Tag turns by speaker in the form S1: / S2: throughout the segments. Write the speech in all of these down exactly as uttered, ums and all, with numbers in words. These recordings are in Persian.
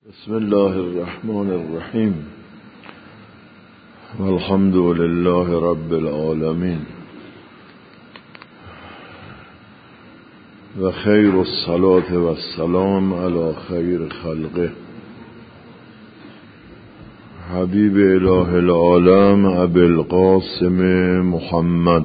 S1: بسم الله الرحمن الرحیم والحمد لله رب العالمین و خیر الصلاة و السلام علی خیر خلقه حبیب اله العالم ابی القاسم محمد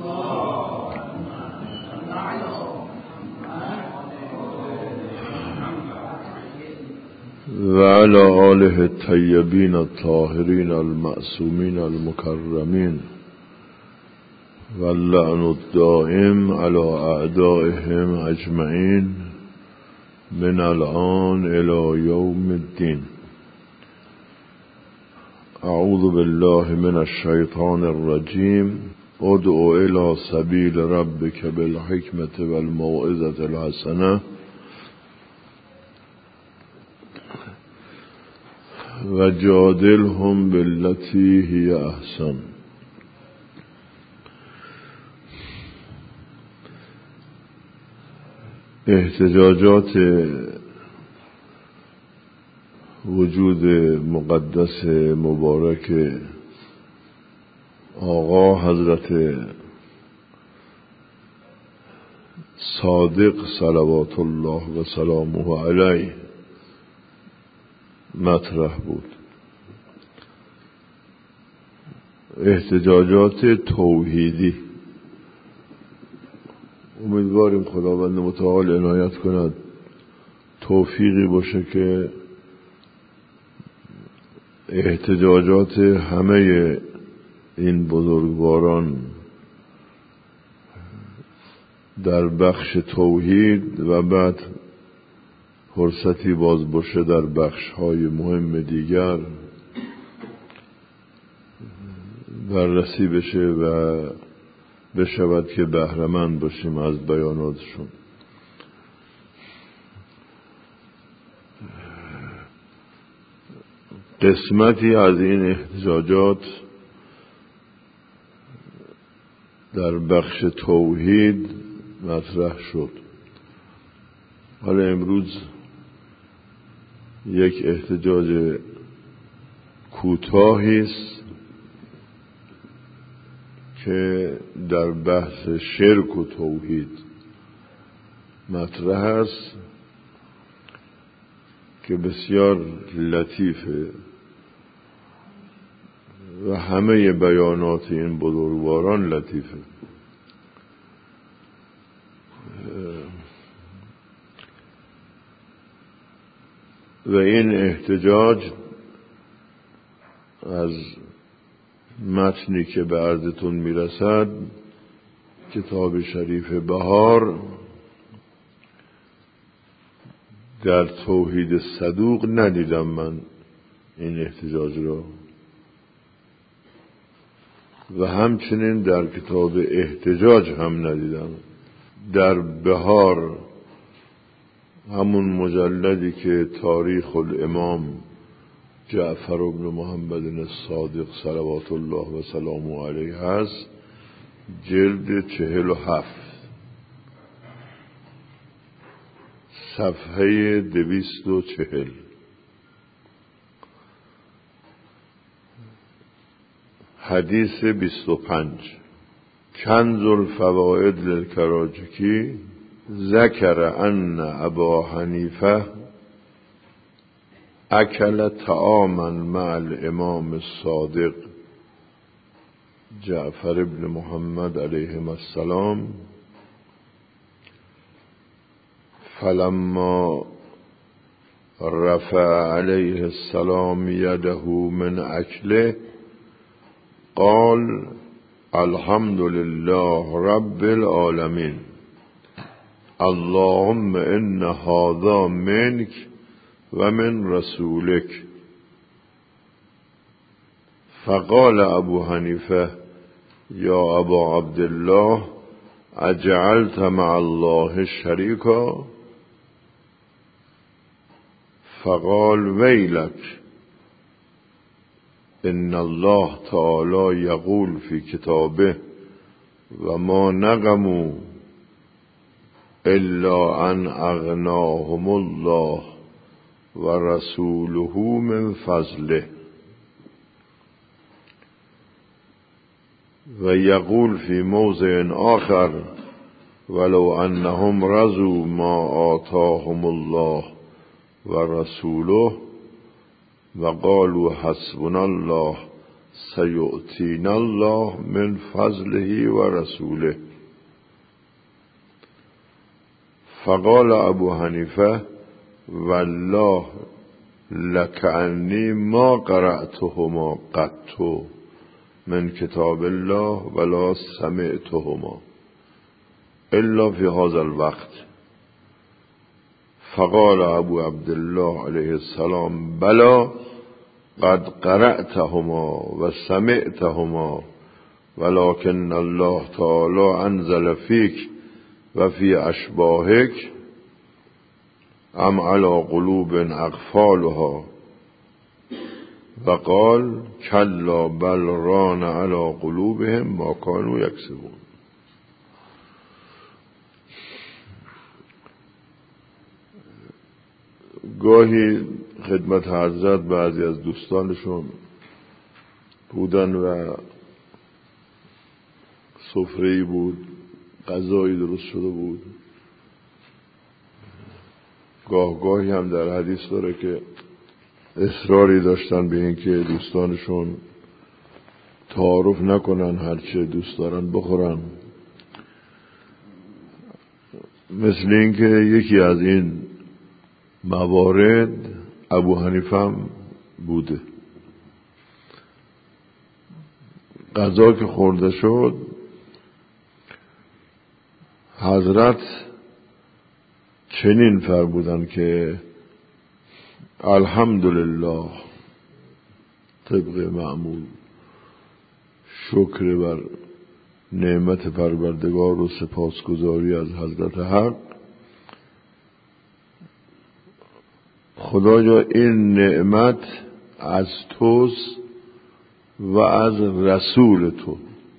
S1: و علی آله الطیبین الطاهرین المعصومین المکرمین واللعن الدائم علی اعدائهم اجمعین من الآن الی یوم الدین. اعوذ بالله من الشیطان الرجیم. ادع الی سبیل ربک بالحکمة والموعظة الحسنة و جادلهم بالتی هی احسن. احتجاجات وجود مقدس مبارک آقا حضرت صادق صلوات الله و سلامه علیه مطرح بود. احتجاجات توحیدی. امیدواریم خداوند متعال عنایت کند توفیقی باشه که احتجاجات همه این بزرگواران در بخش توحید و بعد فرصتی باز باشه در بخش‌های مهم دیگر بررسی بشه و بشود که بهره‌مند باشیم از بیاناتشون. قسمتی از این احتجاجات در بخش توحید مطرح شد. حالا امروز یک احتجاج کوتاهی است که در بحث شرک و توحید مطرح است که بسیار لطیفه و همه بیانات این بزرگواران لطیفه. و این احتجاج از متنی که به عرضتون میرسد، کتاب شریف بهار، در توحید صدوق ندیدم من این احتجاج را و همچنین در کتاب احتجاج هم ندیدم. در بهار، همون مجلدی که تاریخ الامام جعفر بن محمد الصادق صلوات الله و سلامه علیه هست، جلد چهل و هفت، صفحه دویست و چهل، حدیث بیست و پنج. کنز الفوائد للکراجکی ذکر ان ابا حنیفه اکل طعاما مع الامام الصادق جعفر بن محمد علیه السلام فلما رفع علیه السلام یده من اکله قال الحمد لله رب العالمین اللهم ان هذا منك و من رسولك. فقال ابو حنیفه یا ابا عبدالله اجعلت مع الله شریکا؟ فقال ویلک ان الله تعالی یقول فی کتابه و ما نقموا الا ان اغناهم الله و رسوله من فضله. و یقول فی موضع آخر ولو انهم رضوا ما آتاهم الله و رسوله و قالوا حسبنا الله سیؤتینا الله من فضله و رسوله. فقال ابو حنیفه والله لکأنی ما قرأتهما قط من کتاب الله ولا سمعتهما الا فی هذا الوقت. فقال ابو عبدالله علیه السلام بلا قد قرأتهما و سمعتهما ولكن الله تعالی انزل فیک و فی اشباهک ام علی قلوب اقفالها و قال کلا بل ران علی قلوبهم ما كانوا یکسبون. گاهی خدمت حضرت بعضی از دوستانشون بودن و سفره‌ای بود، غذایی درست شده بود. گاه گاهی هم در حدیث داره که اصراری داشتن به این که دوستانشون تعارف نکنن، هرچه دوست دارن بخورن. مثل این که یکی از این موارد ابو حنیفه هم بوده. غذا که خورده شد حضرت چنین فرمودن که الحمدلله طبق معمول، شکر بر نعمت پروردگار و سپاسگزاری از حضرت حق. خدایا این نعمت از توست و از رسول تو.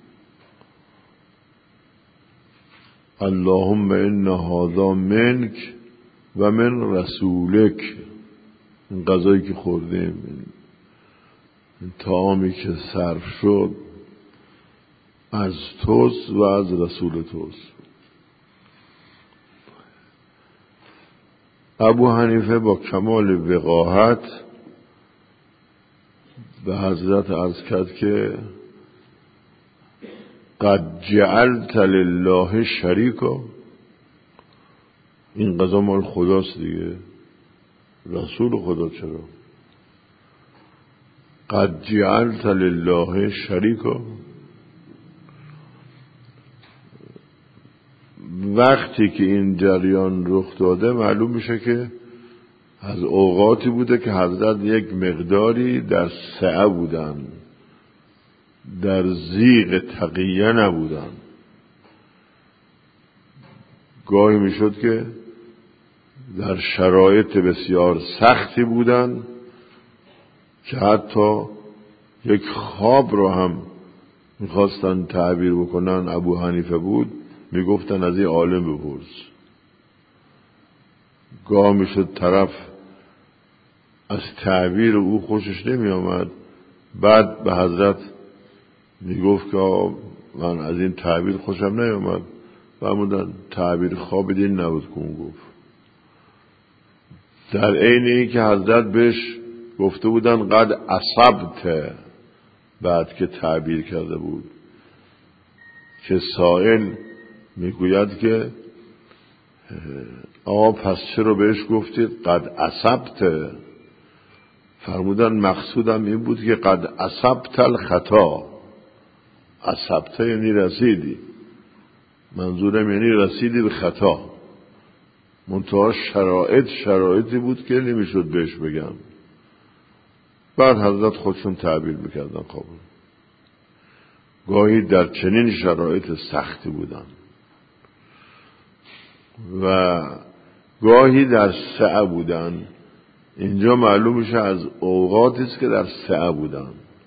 S1: اللهم ان هذا منک و من رسولک. این غذایی که خوردیم، این طعامی که صرف شد از توست و از رسول توست. ابو حنیفه با کمال وقاحت به حضرت عرض کرد که قد جعلت لله شریکا. این قضا مال خداست دیگه، رسول خدا چرا؟ قد جعلت لله شریکا. وقتی که این جریان رخ داده معلوم میشه که از اوقاتی بوده که حضرت یک مقداری در سعه بودن، در ضیق تقیه نبودن. گاهی میشد که در شرایط بسیار سختی بودن که حتی یک خواب رو هم میخواستن تعبیر بکنن. ابو حنیفه بود، میگفتن از این عالم بپرس. گاه میشد طرف از تعبیر او خوشش نمی آمد، بعد به حضرت میگفت که من از این تعبیر خوشم نیامد. فرمودن تعبیر خواب دین نبود که اون گفت. در عین این که حضرت بهش گفته بودن قد اصبت، بعد که تعبیر کرده بود، که سائل میگوید که آقا پس چرا بهش گفتید قد اصبت؟ فرمودن مقصودم این بود که قد اصبت الخطا. اصبت یعنی رسیدی، منظورم یعنی رسیدی به خطا. منتها شرایط شرایطی بود که نمیشد بهش بگم. بعد حضرت خودشون تعبیر میکردن. خب گاهی در چنین شرایط سختی بودن و گاهی در سعه بودن. اینجا معلوم میشه از اوقاتی است که در سعه بودن.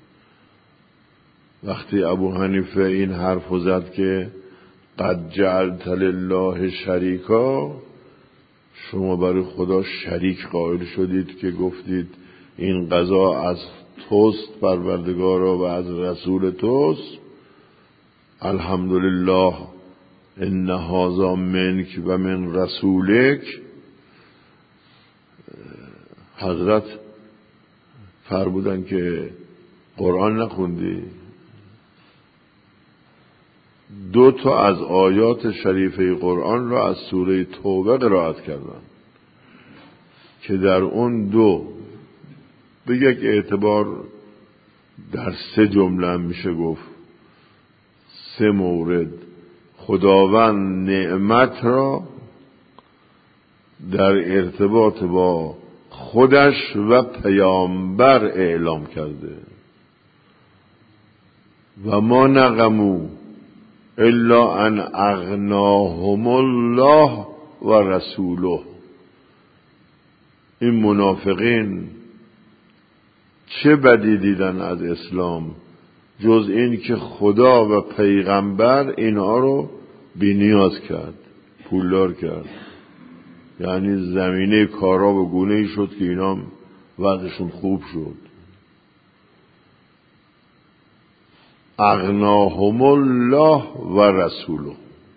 S1: وقتی ابو حنیفه این حرف زد که قد جعلت لله شریکا، شما برای خدا شریک قائل شدید که گفتید این قضا از توست پروردگارا و از رسول توست، الحمدلله ان هذا منک و من رسولک. حضرت فرمودن که قرآن نخوندی؟ دو تا از آیات شریفه قرآن را از سوره توبه قرائت کردن که در اون دو به یک اعتبار در سه جمله میشه گفت، سه مورد خداوند نعمت را در ارتباط با خودش و پیامبر اعلام کرده. و ما نقمو الا ان اغناهم الله و رسوله. این منافقین چه بدی دیدن از اسلام جز این که خدا و پیغمبر اینها رو بی‌نیاز کرد، پولدار کرد. یعنی زمینه کارا به گونه‌ای شد که اینا وضعشون خوب شد. اغناهم الله و رسوله.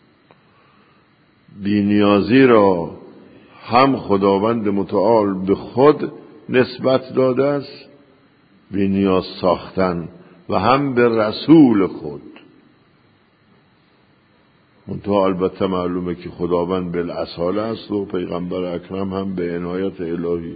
S1: بی‌نیازی را هم خداوند متعال به خود نسبت داده است، بی‌نیاز ساختن، و هم به رسول خود. منتها البته معلومه که خداوند بالاصاله است و پیغمبر اکرم هم به عنایت الهی.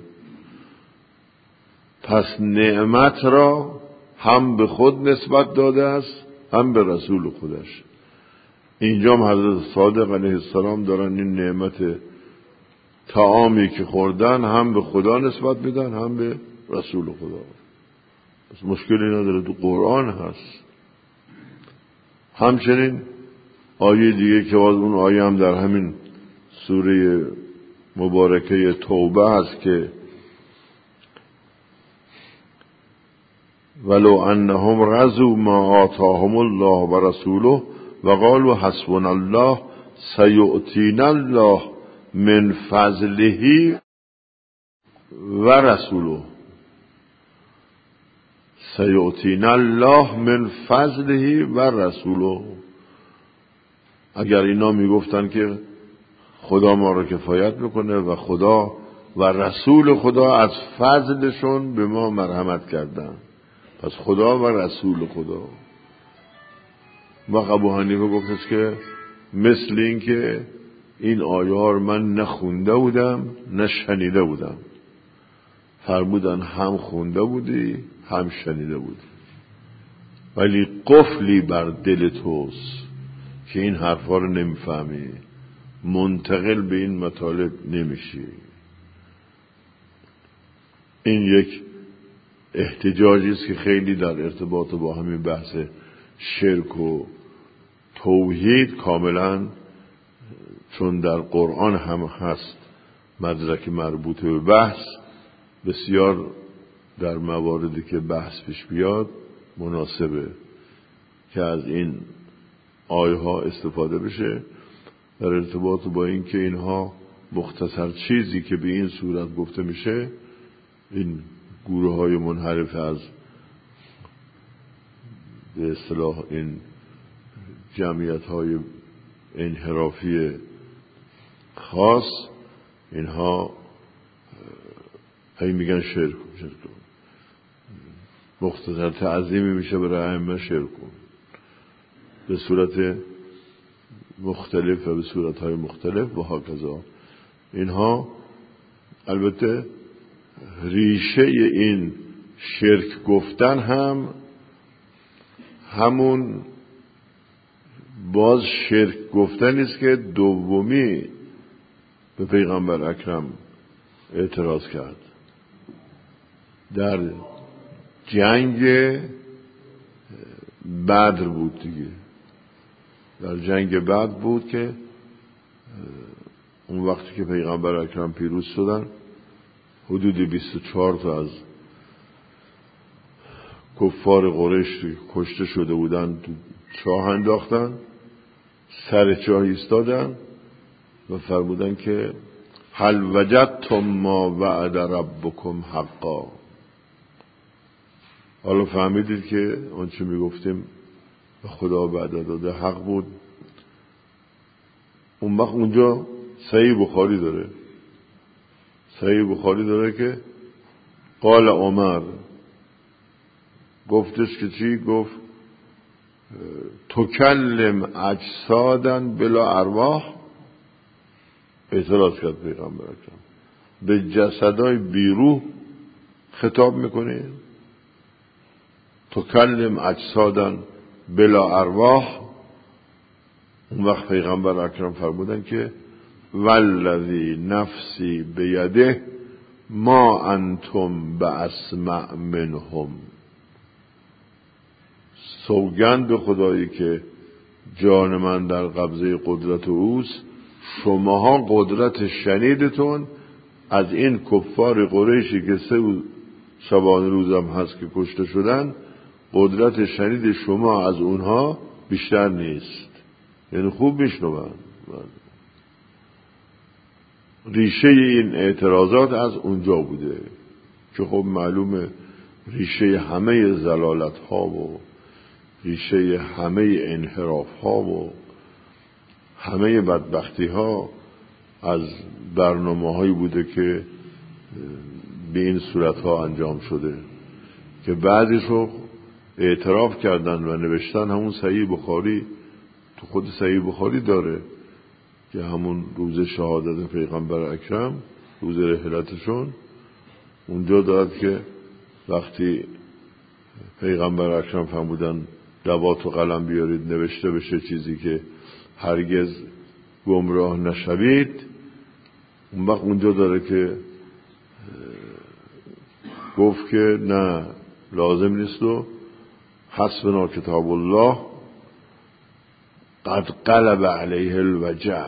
S1: پس نعمت را هم به خود نسبت داده است هم به رسول خودش. اینجا هم حضرت صادق علیه السلام دارن این نعمت طعامی که خوردن هم به خدا نسبت میدن هم به رسول خدا. پس مشکلی نداره، تو قرآن هست. همچنین آیه دیگه که باز اون آیه هم در همین سوره مبارکه توبه هست که ولو انهم رضوا ما آتاهم الله و رسوله و قالوا حسبنا الله سیؤتینا الله من فضله و رسوله. سیؤتینا الله من فضله و رسوله. اگر اینا میگفتن که خدا ما رو کفایت میکنه و خدا و رسول خدا از فضلشون به ما مرحمت کردن، پس خدا و رسول خدا. و ابو حنیفه گفتش که مثل این که این آیه ها رو من نخونده بودم نه شنیده بودم. فرمودن هم خونده بودی هم شنیده بودی، ولی قفلی بر دل توست که این حرفا رو نمیفهمی، منتقل به این مطالب نمیشی. این یک احتجاجی است که خیلی در ارتباط با همین بحث شرک و توحید کاملا، چون در قرآن هم هست مدرک مربوط به بحث، بسیار در مواردی که بحث پیش بیاد مناسبه که از این آیه ها استفاده بشه در ارتباط با این که اینها مختصر چیزی که به این صورت گفته میشه، این گروه های منحرف از به اصطلاح این جمعیت های انحرافی خاص، اینها هی میگن شرک شرک مختصر تعظیمی میشه برای ائمه شرک به صورت مختلف و به صورتهای مختلف و هاکذا. اینها البته ریشه این شرک گفتن هم همون باز شرک گفتن است که دومی به پیغمبر اکرم اعتراض کرد در جنگ بدر بود دیگه. در جنگ بدر بود که اون وقتی که پیغمبر اکرم پیروز شدن، حدود بیست و چهار تا از کفار قریش کشته شده بودن، تو چاه انداختن، سر چاه ایستادن و فرمودن که هل وجدتم ما وعد ربکم حقا. حالا فهمیدید که اون چی میگفتیم به خدا وعده داده حق بود. اون وقت اونجا صحیح بخاری داره، صحیح بخاری داره که قال عمر گفتش که چی؟ گفت تکلم اجسادن بلا ارواح. اعتراض کرد پیغمبر اکرم، به جسدای بیروح خطاب میکنه؟ تکلم اجسادن بلا ارواح. اون وقت پیغمبر اکرم فرمودن که والذی نفسی بیده ما انتم باسمع منهم. سوگند به خدایی که جان من در قبضه قدرت اوست، شماها قدرت شنیدتون از این کفار قریشی که سه شبانه روزم هست که کشته شدن، قدرت شنید شما از اونها بیشتر نیست. یعنی خوب میشنون. ریشه این اعتراضات از اونجا بوده که خب معلومه ریشه همه زلالت ها و ریشه همه انحراف ها و همه بدبختی ها از برنامه هایی بوده که به این صورت ها انجام شده که بعدش رو اعتراف کردن و نوشتن. همون صحیح بخاری، تو خود صحیح بخاری داره که همون روز شهادت پیغمبر اکرم، روز رحلتشون، اونجا دارد که وقتی پیغمبر اکرم فرمودن دوات و قلم بیارید نوشته بشه چیزی که هرگز گمراه نشوید، اون وقت اونجا داره که گفت که نه لازم نیست و حسبنا کتاب الله قد قلب علیه الوجع.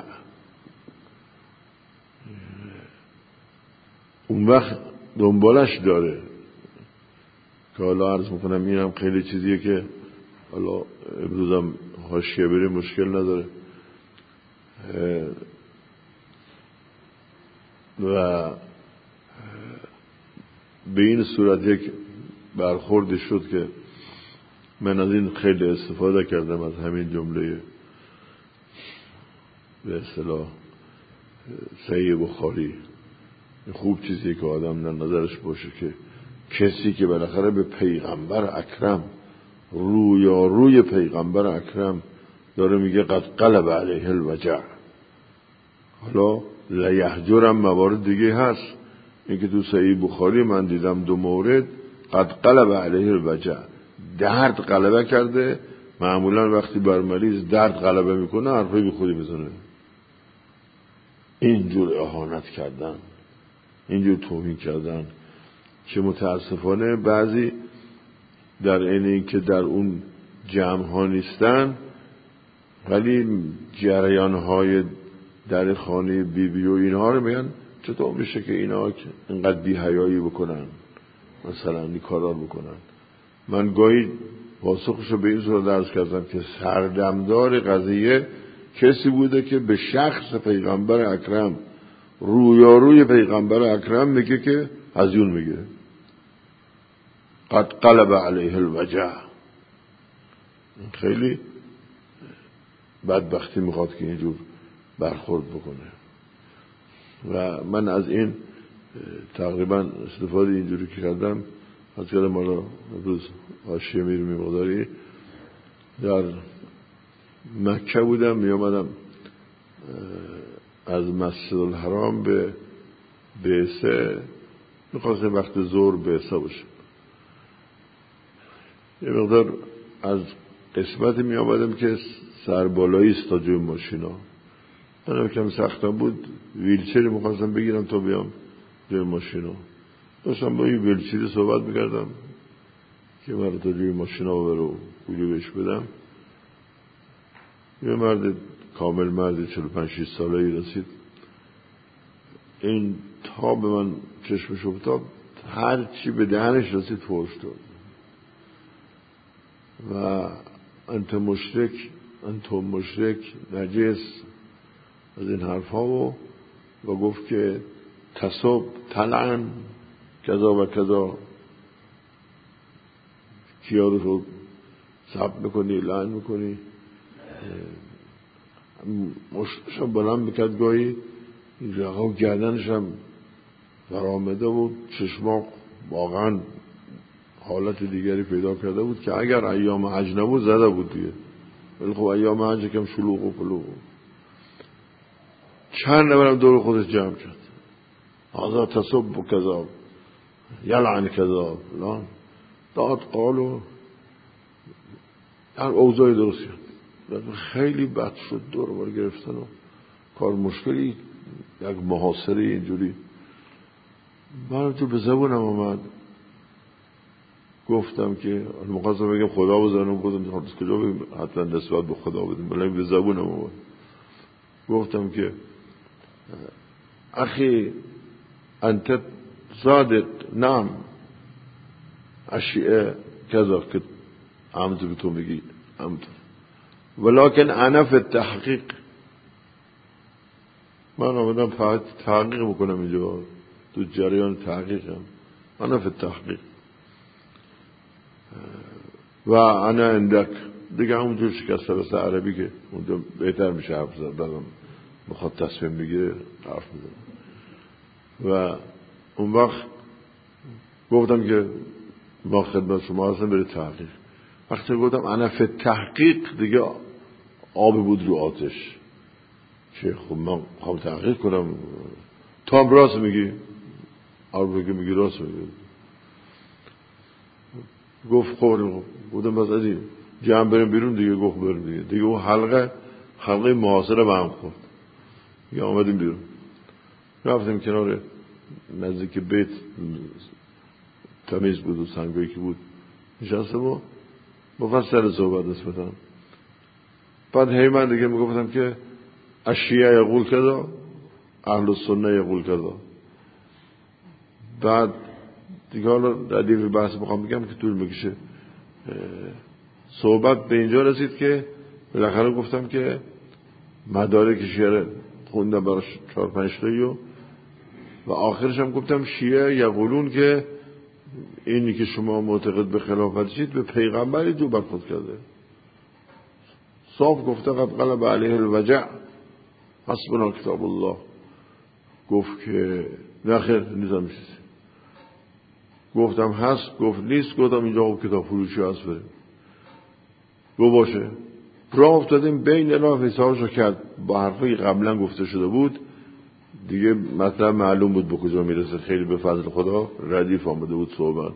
S1: اون وقت دنبالش داره که حالا عرض میکنم اینم خیلی چیزیه که حالا امروزم حاشیه بری مشکل نداره و به این صورت یک برخورد شد که من از این خیلی استفاده کردم، از همین جمله به اصطلاح صحیح بخاری. خوب چیزی که آدم در نظرش باشه که کسی که بالاخره به پیغمبر اکرم رویا روی پیغمبر اکرم داره میگه قد قلب علیه الوجع. حالا لیهجرم موارد دیگه هست، این که تو صحیح بخاری من دیدم دو مورد قد قلب علیه الوجع، درد غلبه کرده. معمولا وقتی بر مریض درد غلبه میکنه حرفی بی خودی میزنه. اینجور اهانت کردن، اینجور توهین کردن که متاسفانه بعضی در این این که در اون جمع ها نیستن ولی جریان های در خانه بی بی و اینها رو میگن چطور میشه که اینا اینقدر بی حیایی بکنن، مثلا این کارا بکنن. من گاهی پاسخشو به این صورت درس کردم که سردمدار قضیه کسی بوده که به شخص پیغمبر اکرم رویاروی پیغمبر اکرم میگه که هزیون میگه قد قلب علیه الوجع. خیلی بدبختی میخواد که اینجور برخورد بکنه و من از این تقریبا استفاده اینجوری که کردم. از کردم حالا روز حاشیه میرم میماداری در مکه بودم، می آمدم از مسجد الحرام به بعثه، میخواستم وقت ظهر بعثه باشم. یه مقدار از قسمت می آمدم که سربالایی است تا جوی ماشینا. من کم سختم بود، ویلچری میخواستم بگیرم تا بیام جوی ماشینا. داشتم با این ویلچری صحبت میکردم که من تا جوی ماشینا ببره و پولی بهش بدم. یه مرد کامل، مرد چهل و پنج شصت ساله‌ای رسید. این تا به من چشمش افتاد هر چی به دهنش رسید فوش داد و انت مشرک، انت مشرک، نجس، از این حرف ها و و گفت که تصب تلعن کذا و کذا، کیا رو تو سب میکنی، لعن میکنی. مشتشم بلند بکرد، گاهی رقا گردنشم برآمده بود، چشما واقعا حالت دیگری پیدا کرده بود که اگر ایام حج نبود زده بود دیگه، ولی خب ایام حج کم شلوغ و پلوغ. چند نبرم دور خودش جمع کرد، هذا تصب و کذا یلعن کذا فلان، داد قالو هر اوضاعی درست کرد. خیلی بد شد، دور بار گرفتن و کار مشکلی، یک محاصره اینجوری. من تو به زبونم آمد، گفتم که مقصد بگم خدا بزنم، گفتم حدث کجا بگم حتما نسبت به خدا بدیم، ولی به زبونم آمد گفتم که اخی انت صادق، نعم اشیاء کذا که همونطور که تو میگی همونطور، ولکن انا فی التحقیق، من آمدم فقط تحقیق بکنم اینجا، تو جریان تحقیقم، انا فی التحقیق و انا عندک دیگه، همونجور شکست مثل عربی که اونجا بهتر میشه حرف زد، بعدم بخواد تصمیم بگیره حرف میزنه. و اون وقت گفتم که ما خدمت شما هستم برای تحقیق. وقتی گفتم انا فی تحقیق دیگه آب بود رو آتش، که خب من خواهم تحقیق کنم، تو هم راست میگی، آب که میگی راست میگی. گفت خب بودم بس از این جمع بریم بیرون دیگه، گفت بریم دیگه دیگه اون حلقه حلقه محاصره به هم خورد. یا آمدیم بیرون، رفتیم کنار نزدیک بیت تمیز بود و سنگایی که بود نشسته با مفصل صحبت نسبتاً. بعد هی من دیگه میگفتم که اشیاء یقول کذا، اهل السنه یقول کذا. بعد دیگه حالا ردیف بحث بخوام بگم که طول میکشه، صحبت به اینجا رسید که بالاخره گفتم که مدارک شیعه خوندم براش چهار پنج تایی و و آخرش هم گفتم شیعه یقولون که اینی که شما معتقد به خلافت شید به پیغمبری دو برخورد کرده. صاف گفته قد غلب علیه الوجع حسبنا کتاب الله. گفت که نخیر نیزم چیزی. گفتم هست، گفت نیست. گفتم اینجا خوب کتاب فروشی هست بریم. گفت باشه. راه افتادیم بین الا حسابشو کرد با حرفی قبلا گفته شده بود دیگه، مطلب معلوم بود به کجا میرسه. خیلی به فضل خدا ردیف آمده بود صحبت.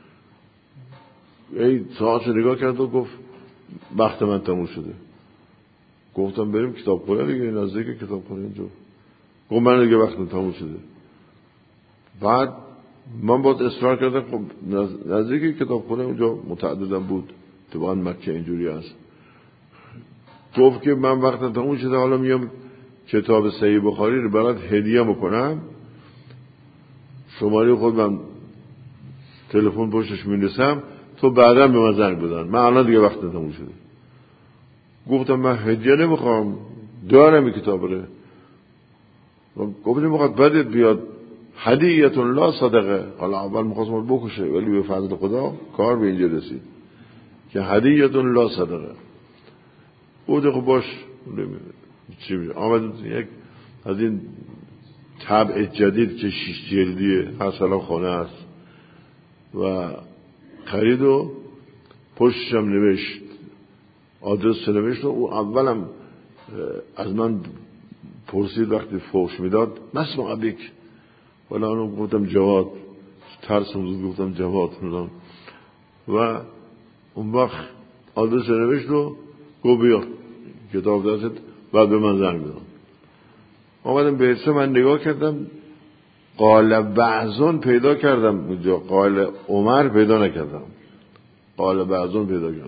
S1: ای ساعتشو نگاه کرد و گفت وقت من تموم شده. گفتم بریم کتاب خونه دیگه، نزدیک کتاب خونه اینجا. گفت من دیگه وقت من تموم شده. بعد من باید اصرار کردم، خب نزدیک کتاب خونه اونجا متعددم بود، طبعا مکه اینجوری هست. گفت که من وقت تموم شده، حالا میام کتاب صحیح بخاری رو برات هدیه میکنم، شماره خود من تلفن پشتش می‌نویسم، تو بعدا به من زنگ بزن، من الان دیگه وقت تموم شده. گفتم من هدیه نمیخوام، دارم این کتاب رو. گفتم میخواد بدت بیاد هدیه لا صدقه. حالا اول میخواستم بکشه، ولی به فضل خدا کار به اینجا رسید که هدیه لا صدقه. بوده خب باش چی میشه. آمد یک از این طبع جدید که شیش جلدیه هست، الان خانه هست و خرید و پشتشم نوشت، آدرس نوشت. و اون اولم از من پرسید وقتی فوش میداد مسم ابیک، ولی اونو گفتم جواد، ترس موزود گفتم جواد میدم. و اون وقت آدرس نوشت و گو بیا کتاب دستت، بعد به من زنگ بزن. آمدم به حصه من نگاه کردم، قال بعضون پیدا کردم اونجا، قال عمر پیدا نکردم، قال بعضون پیدا کردم.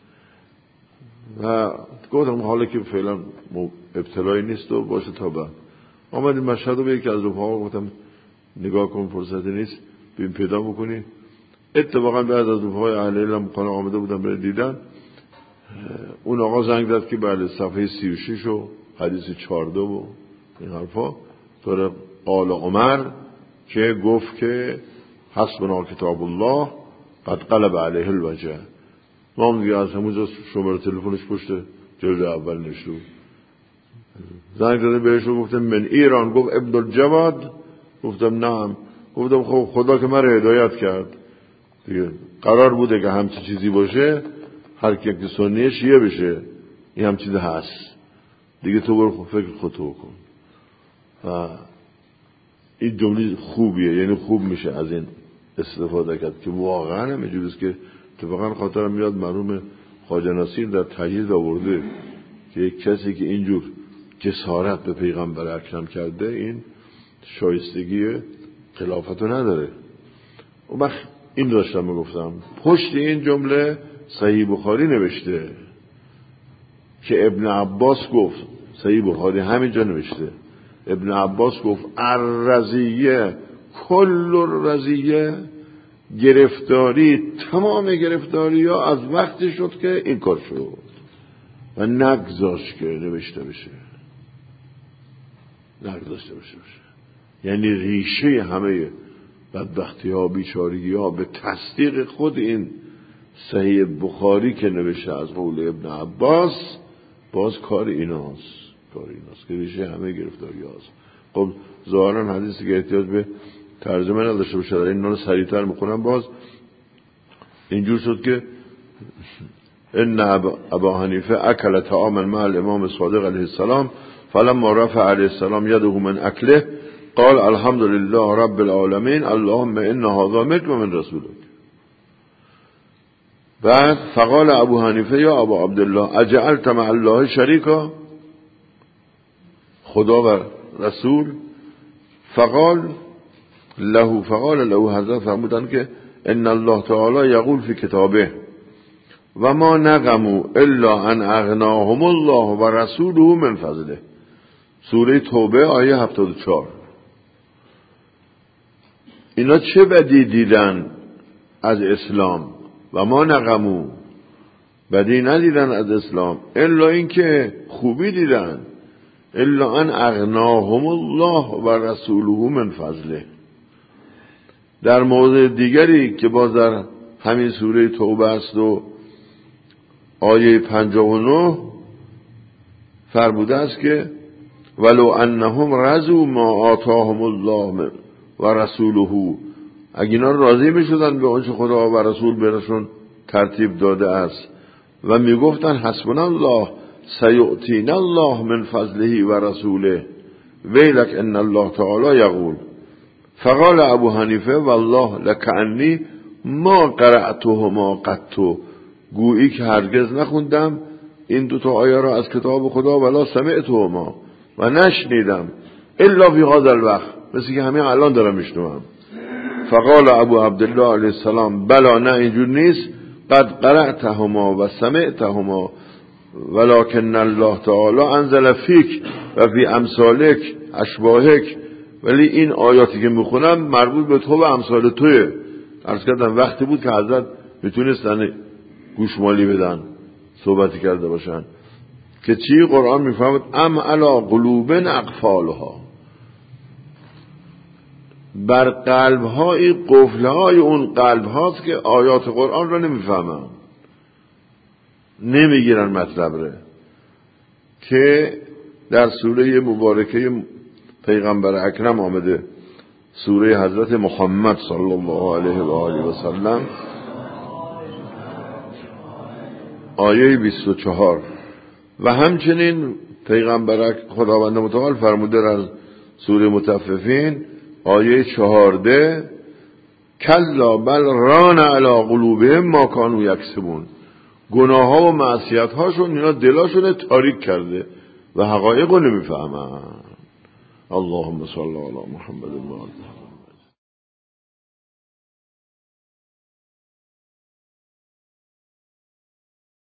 S1: و گفتم حالا که فعلا ابتلایی نیست و باشه تا بعد. آمدیم مشهد رو به یکی از رفقا گفتم نگاه کن فرصتی نیست بیم پیدا بکنی. اتفاقا بعد از رفقای اهل علم خانه آمده بودم برای دیدن، اون آقا زنگ زد که بله صفحه سی و شش و حدیث چهارده و این حرفا. طور قال عمر که گفت که حسبنا کتاب الله قد قلب علیه الوجه. ما هم دیگه از همونجا شماره تلفنش پشت جلد اول نشد. زنگ زده بهش و گفتم من ایران. گفت ابن الجواد. گفتم نعم. گفتم خب خدا که من رو هدایت کرد دیگه، قرار بوده که همچی چیزی باشه، هر کی که سنیه شیعه بشه، این هم چیز هست دیگه، تو برو فکر خودتو کن. این جمله خوبیه، یعنی خوب میشه از این استفاده کرد که واقعا هم اینجوریست که اتفاقا خاطرم میاد مرحوم خواجه نصیر در تجهیز آورده که یک کسی که اینجور جسارت به پیغمبر اکرم کرده این شایستگی خلافتو نداره. و من این داشتم میگفتم پشت این جمله صحیح بخاری نوشته که ابن عباس گفت، صحیح بخاری همینجا نوشته، ابن عباس گفت الرزیه کل الرزیه، گرفتاری تمام گرفتاری ها از وقتی شد که این کار شد و نگذاشت که نوشته بشه، نگذاشته بشه بشه یعنی ریشه همه بدبختی ها بیچارگی ها به تصدیق خود این صحیح بخاری که نوشته از قول ابن عباس، باز کار ایناست، کار ایناست که ریشه همه گرفتاری هاست. خب ظاهرا حدیثی که احتیاج به ترجمه نداشته باشه، در این رو سریعتر میخونم. باز اینجور شد که ان ابا حنیفه اکل طعاما مع الامام صادق علیه السلام فلما رفع علیه السلام یده من اکله قال الحمد لله رب العالمین اللهم ان هذا منك و من رسولك. بعد فقال ابو حنیفه یا ابو عبدالله اجعلت مع الله شریکا، خدا و رسول. فقال له فقال له حضرت فرمودن که ان الله تعالی یقول فی کتابه و ما نقموا الا ان اغناهم الله و رسوله من فضله. سوره توبه آیه هفتاد و چهار. اینا چه بدی دیدن از اسلام؟ و ما نقموا، بدی ندیدن از اسلام، الا اینکه خوبی دیدن، الا ان اغناهم الله و رسوله من فضله. در موضع دیگری که باز در همین سوره توبه است و آیه پنجاه و نه فرموده است که ولو انهم رضوا ما آتاهم الله و رسوله، اگه اینا راضی میشدن به آنچه خدا و رسول برشون ترتیب داده است و میگفتن حسبنا الله سیؤتینا الله من فضله و رسوله ویلک ان الله تعالی یقول. فقال ابو حنیفه والله لکعنی ما قرأتهما قط، گویی که هرگز نخوندم این دو تا آیه را از کتاب خدا ولا سمعتهما، و نشنیدم الا فی هذا الوقت، مثل که همین الان دارم میشنوم. فقال ابو عبدالله علیه السلام بلا، نه اینجور نیست، قد قرأتهما و سمعتهما ولكن الله تعالی انزل فیک و فی امثالک اشباهک، ولی این آیاتی که میخونم مربوط به تو و امثال توه. عرض کردم وقتی بود که حضرت میتونستن گوشمالی بدن، صحبتی کرده باشن که چی؟ قرآن میفهمد ام علی قلوب اقفالها، بر قلب های قفل های اون قلب هاست که آیات قرآن را نمیفهمن، نمیگیرن مطلب را. که در سوره مبارکه پیغمبر اکرم آمده، سوره حضرت محمد صلی الله علیه و آله و سلم آیه بیست و چهار، و همچنین پیغمبر خداوند متعال فرموده در سوره مطففین آیه چهارده کلا بل ران علی قلوبهم ما کانوا یکسبون، گناه ها و معصیت هاشون اینا دلاشون تاریک کرده و حقایق رو نمیفهمن. اللهم صل علی محمد و آله